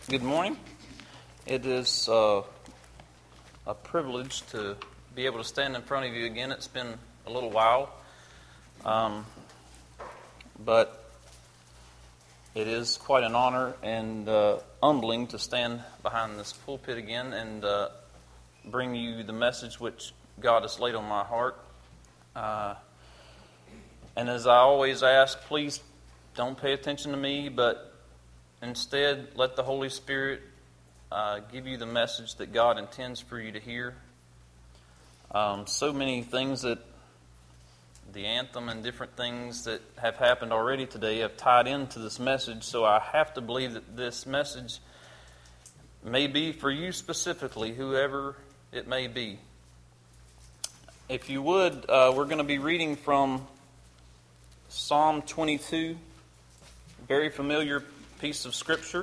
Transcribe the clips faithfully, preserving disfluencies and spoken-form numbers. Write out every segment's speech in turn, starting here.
Good morning. It is uh, a privilege to be able to stand in front of you again. It's been a little while, um, but it is quite an honor and uh, humbling to stand behind this pulpit again and uh, bring you the message which God has laid on my heart. Uh, and as I always ask, please don't pay attention to me, but instead, let the Holy Spirit uh, give you the message that God intends for you to hear. Um, so many things that the anthem and different things that have happened already today have tied into this message, so I have to believe that this message may be for you specifically, whoever it may be. If you would, uh, we're going to be reading from Psalm twenty-two, very familiar piece of Scripture.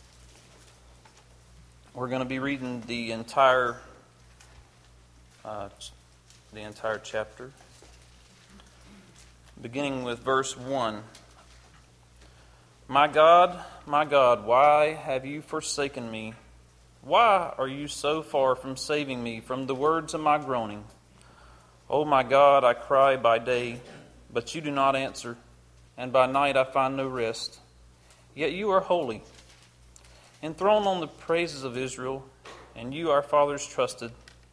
We're going to be reading the entire uh, the entire chapter, beginning with verse one. My God, my God, why have you forsaken me? Why are you so far from saving me from the words of my groaning? Oh my God, I cry by day, but you do not answer, and by night I find no rest. Yet you are holy, enthroned on the praises of Israel, and you, our fathers, trusted.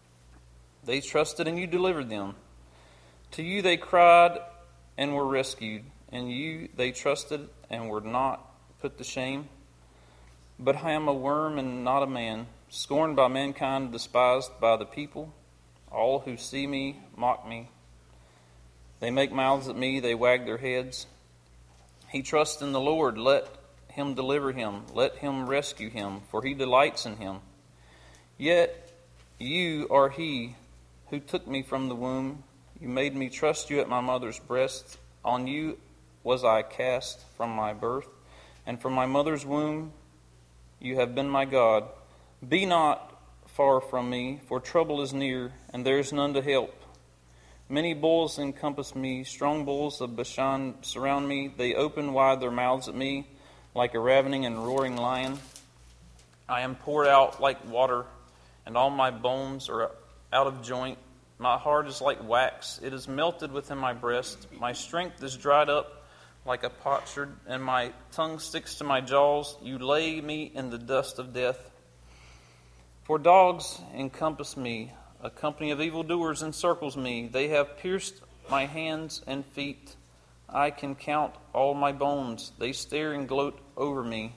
They trusted, and you delivered them. To you they cried and were rescued, and you they trusted and were not put to shame. But I am a worm and not a man, scorned by mankind, despised by the people. All who see me mock me. They make mouths at me, they wag their heads. He trusts in the Lord, let him deliver him, let him rescue him, for he delights in him. Yet you are he who took me from the womb. You made me trust you at my mother's breast. On you was I cast from my birth, and from my mother's womb you have been my God. Be not far from me, for trouble is near, and there is none to help. Many bulls encompass me, strong bulls of Bashan surround me. They open wide their mouths at me, like a ravening and roaring lion. I am poured out like water, and all my bones are out of joint. My heart is like wax, it is melted within my breast. My strength is dried up like a potsherd, and my tongue sticks to my jaws. You lay me in the dust of death. For dogs encompass me, a company of evildoers encircles me. They have pierced my hands and feet. I can count all my bones. They stare and gloat over me.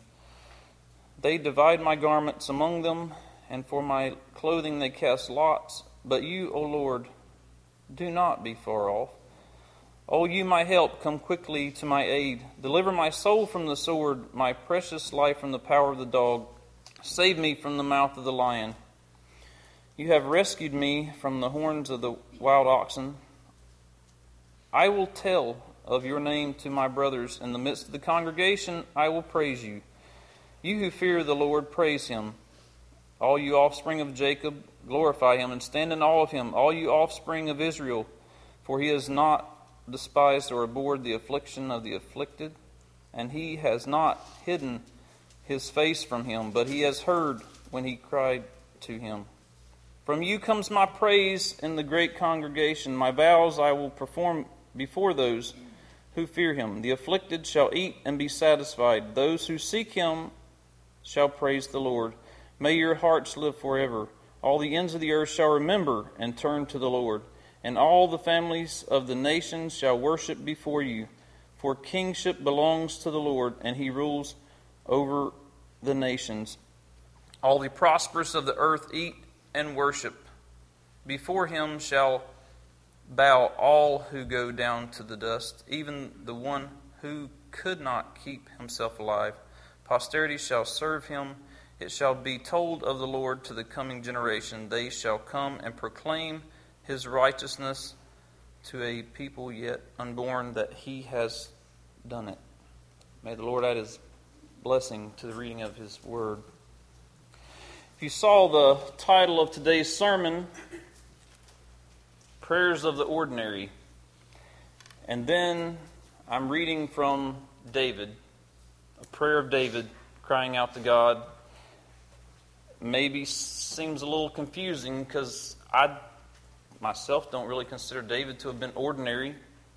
They divide my garments among them, and for my clothing they cast lots. But you, O Lord, do not be far off. O you, my help, come quickly to my aid. Deliver my soul from the sword, my precious life from the power of the dog. Save me from the mouth of the lion. You have rescued me from the horns of the wild oxen. I will tell of your name to my brothers. In the midst of the congregation, I will praise you. You who fear the Lord, praise him. All you offspring of Jacob, glorify him and stand in awe of him. All you offspring of Israel, for he has not despised or abhorred the affliction of the afflicted, and he has not hidden his face from him, but he has heard when he cried to him. From you comes my praise in the great congregation. My vows I will perform before those who fear him. The afflicted shall eat and be satisfied. Those who seek him shall praise the Lord. May your hearts live forever. All the ends of the earth shall remember and turn to the Lord, and all the families of the nations shall worship before you. For kingship belongs to the Lord, and he rules over the nations. All the prosperous of the earth eat and worship. Before him shall bow all who go down to the dust, even the one who could not keep himself alive. Posterity shall serve him. It shall be told of the Lord to the coming generation. They shall come and proclaim his righteousness to a people yet unborn, that he has done it. May the Lord add his blessing to the reading of his word. If you saw the title of today's sermon, Prayers of the Ordinary, and then I'm reading from David, a prayer of David crying out to God maybe seems a little confusing because I myself don't really consider David to have been ordinary.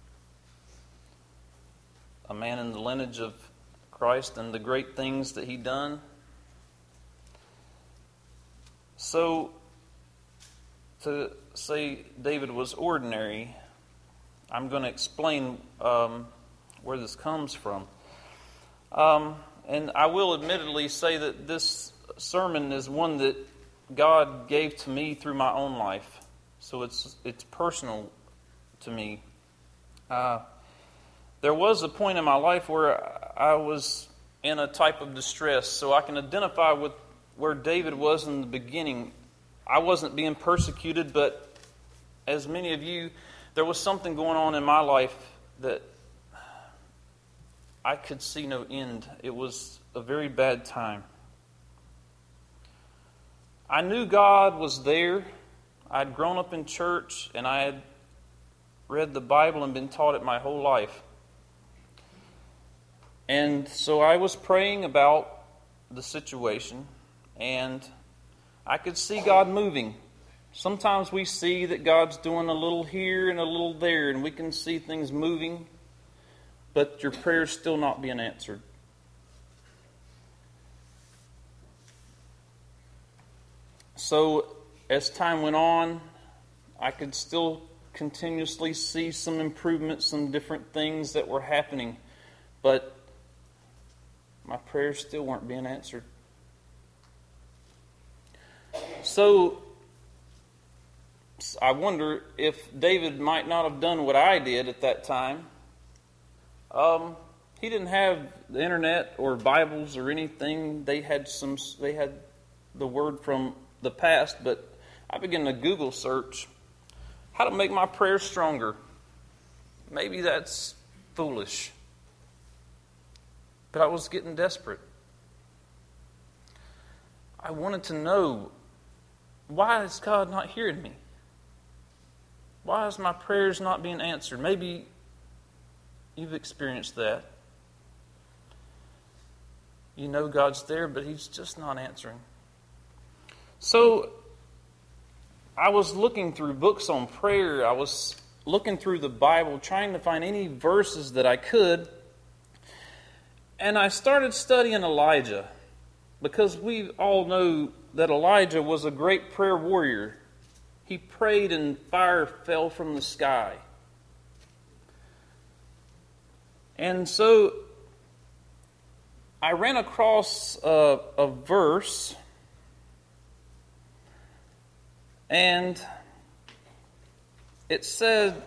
A man in the lineage of Christ and the great things that he done. So, to say David was ordinary, I'm going to explain um, where this comes from. Um, and I will admittedly say that this sermon is one that God gave to me through my own life. So it's it's personal to me. Uh, there was a point in my life where I was in a type of distress, so I can identify with where David was in the beginning. I wasn't being persecuted, but as many of you, there was something going on in my life that I could see no end. It was a very bad time. I knew God was there. I'd grown up in church, and I had read the Bible and been taught it my whole life. And so I was praying about the situation, and I could see God moving. Sometimes we see that God's doing a little here and a little there, and we can see things moving, but your prayer's still not being answered. So, as time went on, I could still continuously see some improvements, some different things that were happening, but my prayers still weren't being answered. So, I wonder if David might not have done what I did at that time. Um, he didn't have the internet or Bibles or anything. They had some. They had the word from the past, but I began to Google search how to make my prayers stronger. Maybe that's foolish, but I was getting desperate. I wanted to know, why is God not hearing me? Why is my prayers not being answered? Maybe you've experienced that. You know God's there, but He's just not answering. So, I was looking through books on prayer. I was looking through the Bible, trying to find any verses that I could. And I started studying Elijah, because we all know that Elijah was a great prayer warrior. He prayed and fire fell from the sky. And so I ran across a, a verse, and it said,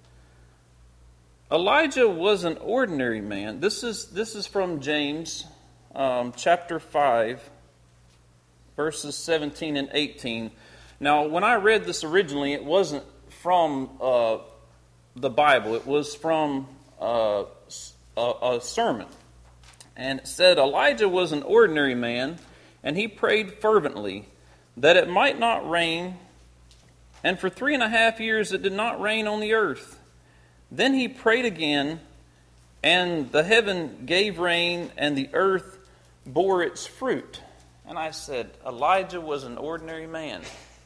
Elijah was an ordinary man. This is this is from James um, chapter five, verses seventeen and eighteen. Now, when I read this originally, it wasn't from uh, the Bible. It was from uh, a, a sermon. And it said, Elijah was an ordinary man, and he prayed fervently that it might not rain. And for three and a half years it did not rain on the earth. Then he prayed again, and the heaven gave rain, and the earth bore its fruit. And I said, Elijah was an ordinary man.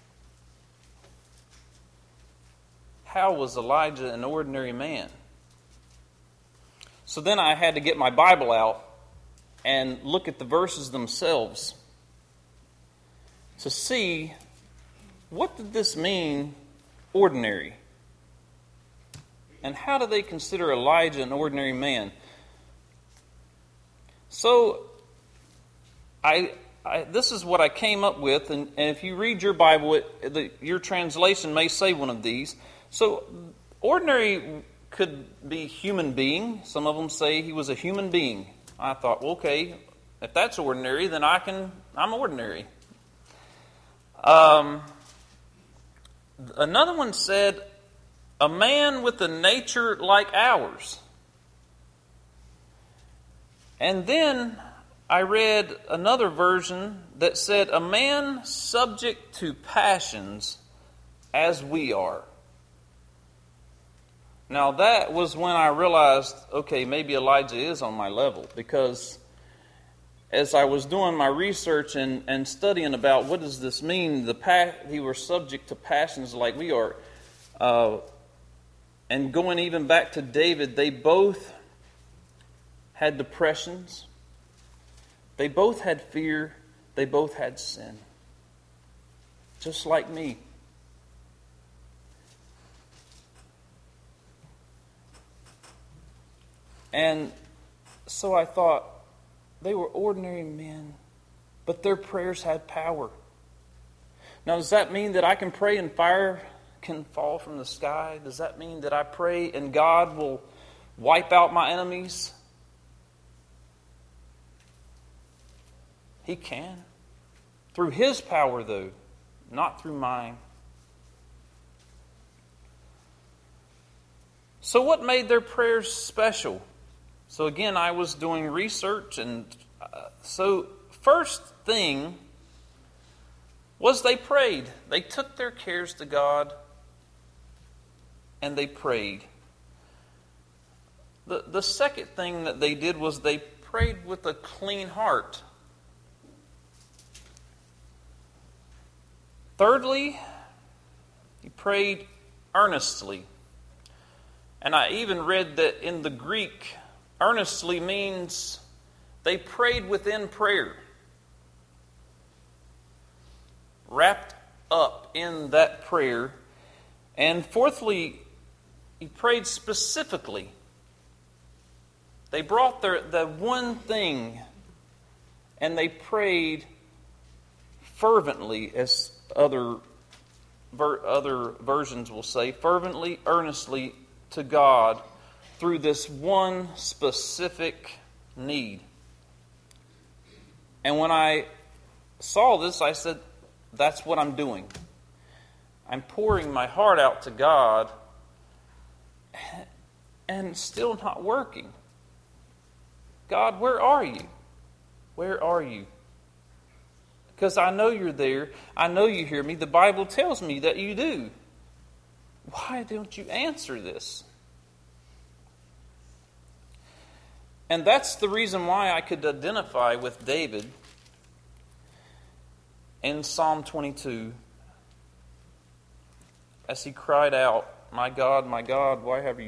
How was Elijah an ordinary man? So then I had to get my Bible out and look at the verses themselves to see, what did this mean, ordinary? And how do they consider Elijah an ordinary man? So, I, I this is what I came up with, and, and if you read your Bible, it, the, your translation may say one of these. So, ordinary could be human being. Some of them say he was a human being. I thought, well, okay, if that's ordinary, then I can, I'm ordinary. Um, another one said, a man with a nature like ours. And then I read another version that said, a man subject to passions as we are. Now that was when I realized, okay, maybe Elijah is on my level, because as I was doing my research and, and studying about what does this mean, the pa- he were subject to passions like we are, uh, and going even back to David, they both had depressions, they both had fear, they both had sin, just like me. And so I thought, they were ordinary men, but their prayers had power. Now, does that mean that I can pray and fire can fall from the sky? Does that mean that I pray and God will wipe out my enemies? He can. Through His power, though, not through mine. So what made their prayers special? So again, I was doing research, and uh, so first thing was they prayed. They took their cares to God, and they prayed. The, the second thing that they did was they prayed with a clean heart. Thirdly, he prayed earnestly. And I even read that in the Greek, earnestly means they prayed within prayer. Wrapped up in that prayer. And fourthly, he prayed specifically. They brought their the one thing and they prayed fervently, as other ver, other versions will say, fervently, earnestly to God through this one specific need. And when I saw this, I said, that's what I'm doing. I'm pouring my heart out to God, and still not working. God, where are you? Where are you? Because I know you're there. I know you hear me. The Bible tells me that you do. Why don't you answer this? And that's the reason why I could identify with David in Psalm twenty-two as he cried out, "My God, my God, why have you